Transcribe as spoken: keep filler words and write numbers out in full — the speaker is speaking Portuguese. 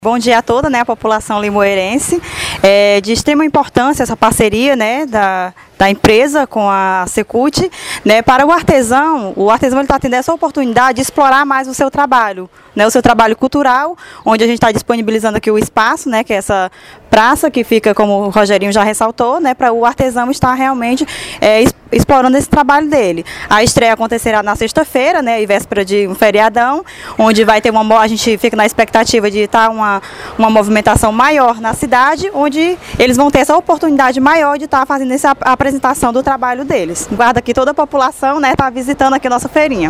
Bom dia a toda, né, a população limoeirense. É de extrema importância essa parceria, né, da, da empresa com a Secult, né, para o artesão. O artesão está tendo essa oportunidade de explorar mais o seu trabalho, né, o seu trabalho cultural, onde a gente está disponibilizando aqui o espaço, né, que é essa praça que fica, como o Rogerinho já ressaltou, né, para o artesão estar realmente é, explorando esse trabalho dele. A estreia acontecerá na sexta-feira, né, em véspera de um feriadão, onde vai ter uma, a gente fica na expectativa de estar uma, uma movimentação maior na cidade, onde eles vão ter essa oportunidade maior de estar fazendo essa apresentação do trabalho deles. Guarda aqui toda a população, né, está visitando aqui a nossa feirinha.